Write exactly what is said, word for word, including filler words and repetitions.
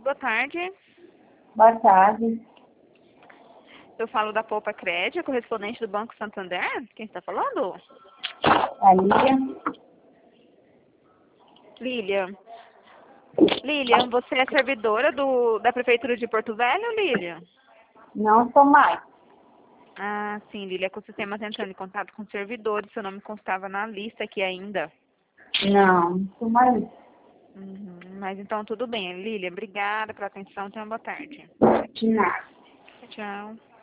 boa tarde. Boa tarde. Eu falo da Poupa Crédito, correspondente do Banco Santander. Quem está falando? A Lilian. Lilian. Lilian, você é servidora do, da Prefeitura de Porto Velho, Lilian? Não sou mais. Ah, sim, Lilian, é que o sistema está entrando em contato com servidores, seu nome constava na lista aqui ainda. Não, não sou mais. Uhum, mas então tudo bem, Lilian, obrigada pela atenção, tenha uma boa tarde. De nada. Tchau.